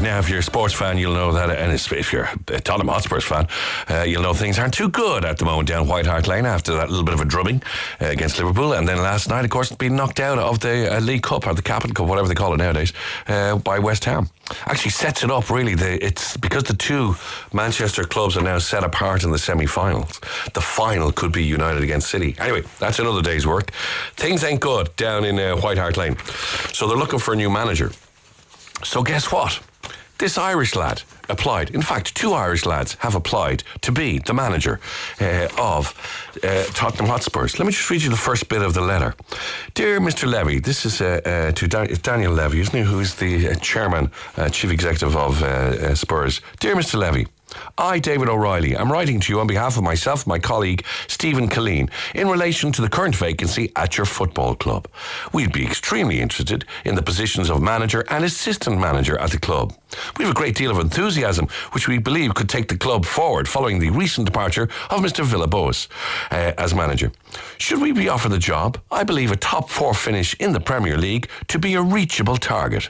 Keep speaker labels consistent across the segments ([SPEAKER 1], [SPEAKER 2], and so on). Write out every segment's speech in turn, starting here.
[SPEAKER 1] Now, if you're a sports fan, you'll know that, and if you're a Tottenham Hotspurs fan, you'll know things aren't too good at the moment down White Hart Lane after that little bit of a drubbing against Liverpool, and then last night, of course, being knocked out of the League Cup, or the Capital Cup, whatever they call it nowadays, by West Ham. Actually sets it up, really. It's because the two Manchester clubs are now set apart in the semi-finals. The final could be United against City. Anyway, that's another day's work. Things ain't good down in White Hart Lane. So they're looking for a new manager. So guess what? This Irish lad applied. In fact, two Irish lads have applied to be the manager of Tottenham Hotspurs. Let me just read you the first bit of the letter. Dear Mr. Levy, this is to Daniel Levy, isn't he, who is the chairman, chief executive of Spurs. Dear Mr. Levy, I, David O'Reilly, am writing to you on behalf of myself and my colleague Stephen Killeen in relation to the current vacancy at your football club. We'd be extremely interested in the positions of manager and assistant manager at the club. We have a great deal of enthusiasm which we believe could take the club forward following the recent departure of Mr. Villas-Boas as manager. Should we be offered the job, I believe a top 4 finish in the Premier League to be a reachable target.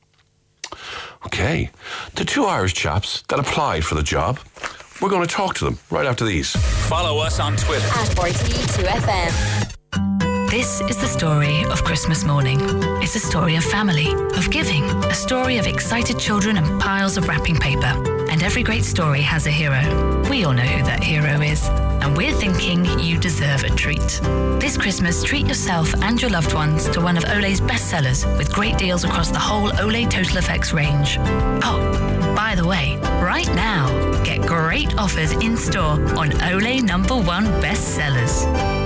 [SPEAKER 1] Okay, the two Irish chaps that applied for the job, we're going to talk to them right after these.
[SPEAKER 2] Follow us on Twitter
[SPEAKER 3] at RTE2FM.
[SPEAKER 4] This is the story of Christmas morning. It's a story of family, of giving, a story of excited children and piles of wrapping paper. And every great story has a hero. We all know who that hero is. And we're thinking you deserve a treat. This Christmas, treat yourself and your loved ones to one of Olay's bestsellers with great deals across the whole Olay Total Effects range. Oh, by the way, right now, get great offers in store on Olay #1 bestsellers.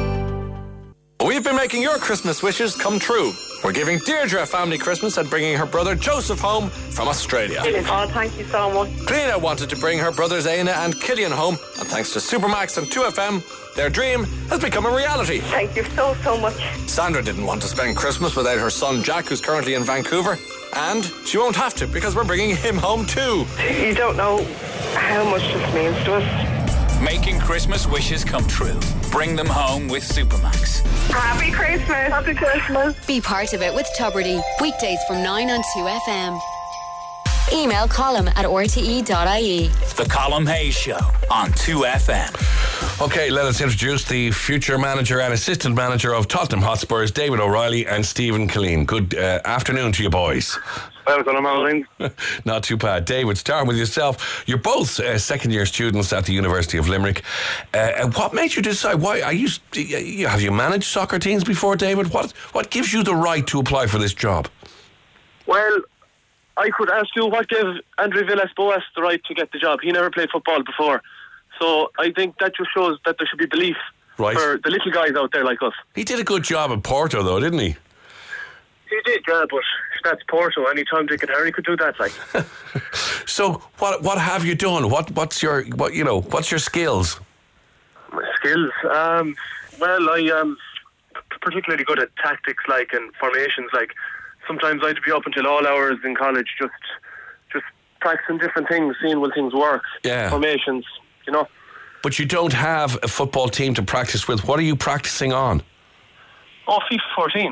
[SPEAKER 2] We've been making your Christmas wishes come true. We're giving Deirdre a family Christmas and bringing her brother Joseph home from Australia.
[SPEAKER 5] Oh, thank you so much.
[SPEAKER 2] Cliona wanted to bring her brothers Aina and Killian home, and thanks to Supermax and 2FM, their dream has become a reality.
[SPEAKER 5] Thank you so much.
[SPEAKER 2] Sandra didn't want to spend Christmas without her son Jack, who's currently in Vancouver, and she won't have to because we're bringing him home too.
[SPEAKER 5] You don't know how much this means to us.
[SPEAKER 6] Making Christmas wishes come true. Bring them home with Supermax.
[SPEAKER 5] Happy Christmas. Happy Christmas.
[SPEAKER 3] Be part of it with Tuberty. Weekdays from 9 on 2FM. Email column at rte.ie.
[SPEAKER 6] The Colm Hayes Show on 2FM.
[SPEAKER 1] Okay, let us introduce the future manager and assistant manager of Tottenham Hotspurs, David O'Reilly and Stephen Killeen. Good afternoon to you boys.
[SPEAKER 7] Welcome, Martin.
[SPEAKER 1] Not too bad. David, starting with yourself. You're both second-year students at the University of Limerick. What made you decide? Why have you managed soccer teams before, David? What gives you the right to apply for this job?
[SPEAKER 7] Well, I could ask you what gave Andrew Villas-Boas the right to get the job. He never played football before. So I think that just shows that there should be belief for the little guys out there like us.
[SPEAKER 1] He did a good job at Porto, though, didn't he?
[SPEAKER 7] He did, yeah, but that's Porto. Anytime Dick and Harry could do that, like.
[SPEAKER 1] So what have you done? What's your skills?
[SPEAKER 7] My skills, well, I am particularly good at tactics, like, and formations. Like, sometimes I'd be up until all hours in college, just practicing different things, seeing will things work.
[SPEAKER 1] Yeah.
[SPEAKER 7] Formations, you know.
[SPEAKER 1] But you don't have a football team to practice with. What are you practicing on?
[SPEAKER 7] Oh, FIFA 14.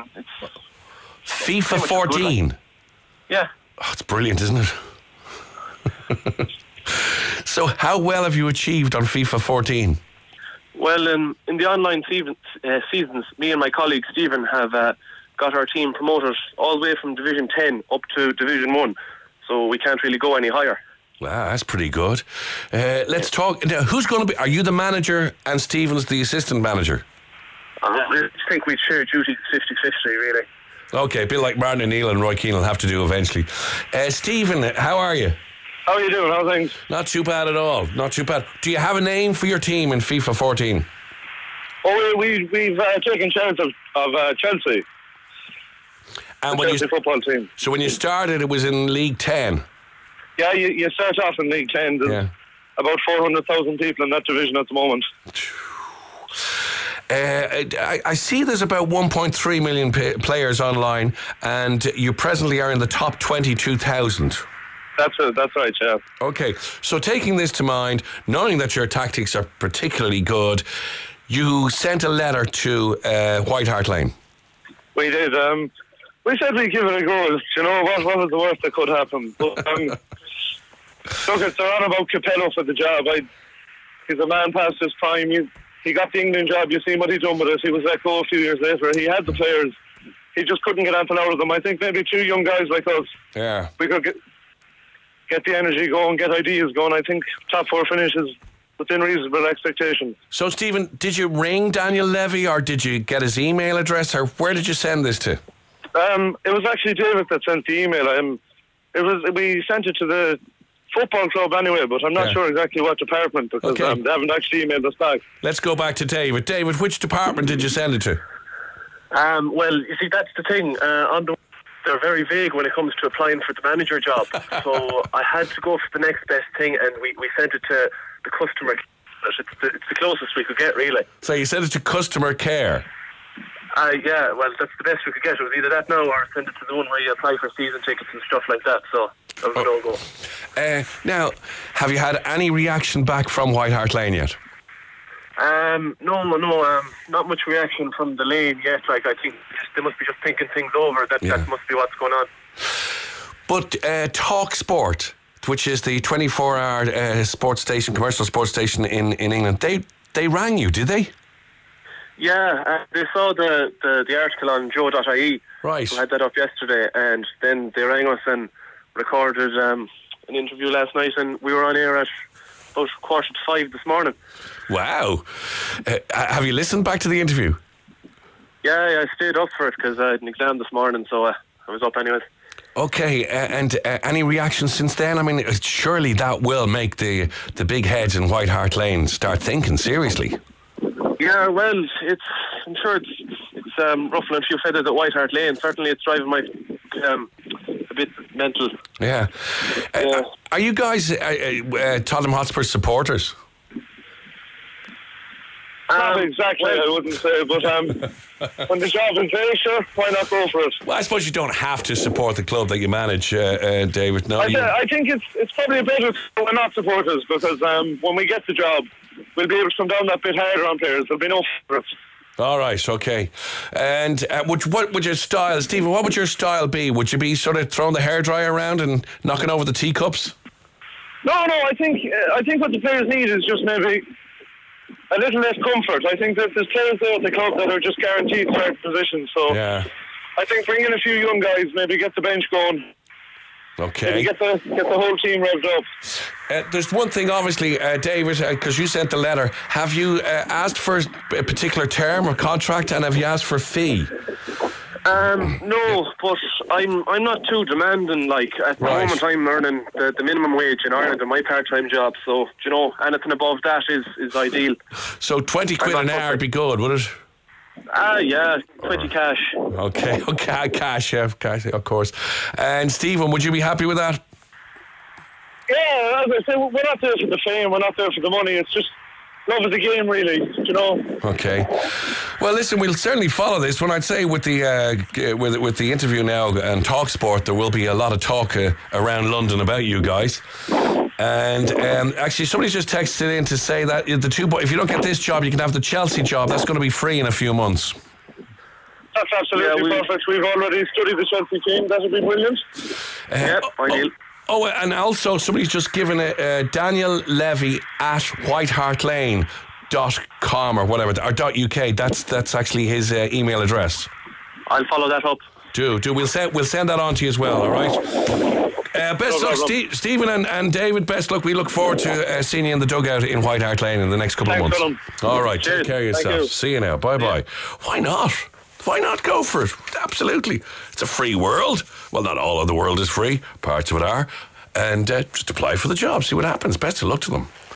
[SPEAKER 1] FIFA 14?
[SPEAKER 7] Like. Yeah.
[SPEAKER 1] Oh, it's brilliant, isn't it? So how well have you achieved on FIFA 14?
[SPEAKER 7] Well, in the online seasons, me and my colleague Stephen have got our team promoted all the way from Division 10 up to Division 1. So we can't really go any higher.
[SPEAKER 1] Wow, that's pretty good. Let's talk. Now, who's going to be... Are you the manager and Stephen's the assistant manager?
[SPEAKER 7] I think we'd share duties 50-50, really.
[SPEAKER 1] Okay, a bit like Martin O'Neill and Roy Keane will have to do eventually. Stephen, how are you?
[SPEAKER 7] How are you doing? How are things?
[SPEAKER 1] Not too bad at all. Not too bad. Do you have a name for your team in FIFA 14?
[SPEAKER 7] Oh, we've taken charge of Chelsea.
[SPEAKER 1] And
[SPEAKER 7] the Chelsea football team.
[SPEAKER 1] So when you started, it was in League 10?
[SPEAKER 7] Yeah, you start off in League 10. There's about 400,000 people in that division at the moment.
[SPEAKER 1] I see there's about 1.3 million players online, and you presently are in the top 22,000.
[SPEAKER 7] That's right, yeah.
[SPEAKER 1] Okay, so taking this to mind, knowing that your tactics are particularly good, you sent a letter to White Hart Lane.
[SPEAKER 7] We did. We said we'd give it a go. You know, what was the worst that could happen? But Look, it's not about Capello for the job. He's a man past his prime. He got the England job. You seen what he done with it. He was let go a few years later. He had the players. He just couldn't get anything out of them. I think maybe 2 young guys like us, we could get the energy going, get ideas going. I think top 4 finishes within reasonable expectations.
[SPEAKER 1] So, Stephen, did you ring Daniel Levy, or did you get his email address, or where did you send this to?
[SPEAKER 7] It was actually David that sent the email. We sent it to the football club anyway, but I'm not sure exactly what department, because they haven't actually emailed us back.
[SPEAKER 1] Let's go back to David. David, which department did you send it to?
[SPEAKER 8] Well, you see, that's the thing. They're very vague when it comes to applying for the manager job. So I had to go for the next best thing, and we sent it to the customer. It's the closest we could get, really. So
[SPEAKER 1] you sent it to customer care?
[SPEAKER 8] Yeah, well, that's the best we could get. It was either that now, or send it to the one where you apply for season tickets and stuff like that. So that was a no-go.
[SPEAKER 1] Now, have you had any reaction back from White Hart Lane yet?
[SPEAKER 8] No, not much reaction from the lane yet. Like, I think they must be just thinking things over. That must be what's going on.
[SPEAKER 1] But Talk Sport, which is the 24-hour sports station, commercial sports station in England, they rang you, did they?
[SPEAKER 8] Yeah, they saw the article on Joe.ie.
[SPEAKER 1] Right.
[SPEAKER 8] We had that up yesterday, and then they rang us and recorded an interview last night, and we were on air at about 4:45 this morning.
[SPEAKER 1] Wow. Have you listened back to the interview?
[SPEAKER 8] Yeah, I stayed up for it because I had an exam this morning, so I was up anyways.
[SPEAKER 1] Okay, and any reaction since then? I mean, surely that will make the big heads in White Hart Lane start thinking seriously.
[SPEAKER 8] Yeah, well, I'm sure it's ruffling a few feathers at White Hart Lane. Certainly it's driving my a bit mental.
[SPEAKER 1] Yeah. Are you guys Tottenham Hotspur supporters?
[SPEAKER 7] Not exactly, I wouldn't say, but when the job is there, sure, why not go for it?
[SPEAKER 1] Well, I suppose you don't have to support the club that you manage, David. No,
[SPEAKER 7] I think it's probably better we're not supporters, because when we get the job, we'll be able to come down that bit harder on players. There'll be no for us.
[SPEAKER 1] All right, okay. And what would your style, Stephen, what would your style be? Would you be sort of throwing the hairdryer around and knocking over the teacups?
[SPEAKER 7] No, I think what the players need is just maybe a little less comfort. I think that there's players there at the club that are just guaranteed certain positions. So I think bring in a few young guys, maybe get the bench going.
[SPEAKER 1] Okay.
[SPEAKER 7] Maybe get the whole team revved up.
[SPEAKER 1] There's one thing, obviously, David, because you sent the letter. Have you asked for a particular term or contract, and have you asked for a fee?
[SPEAKER 8] No, but I'm not too demanding. Like, at the moment, I'm earning the minimum wage in Ireland in my part-time job. So, you know, anything above that is ideal.
[SPEAKER 1] So 20 quid an hour would be good, would it?
[SPEAKER 8] Yeah, 20 cash.
[SPEAKER 1] Okay, cash, of course. And Stephen, would you be happy with that?
[SPEAKER 7] Yeah, as I say, we're not there for the fame, we're not there for the money. It's just love of the game, really, you know.
[SPEAKER 1] Okay. Well, listen, we'll certainly follow this one. I'd say with the interview now and Talk Sport, there will be a lot of talk around London about you guys. And actually, somebody's just texted in to say that if you don't get this job, you can have the Chelsea job. That's going to be free in a few months.
[SPEAKER 7] That's absolutely perfect. We've already studied the Chelsea team. That would be brilliant.
[SPEAKER 8] Ideal.
[SPEAKER 1] Oh, and also somebody's just given Daniel Levy at whitehartlane.com or whatever, or .uk. That's actually his email address.
[SPEAKER 8] I'll follow that up.
[SPEAKER 1] Do we'll send that on to you as well. All right. Best luck, Stephen and David. Best luck. We look forward to seeing you in the dugout in White Hart Lane in the next couple of months. All right.
[SPEAKER 7] Cheers.
[SPEAKER 1] Take care of yourself. See you now. Bye bye. Why not? Why not go for it? Absolutely. It's a free world. Well, not all of the world is free. Parts of it are. And just apply for the job. See what happens. Best of luck to them.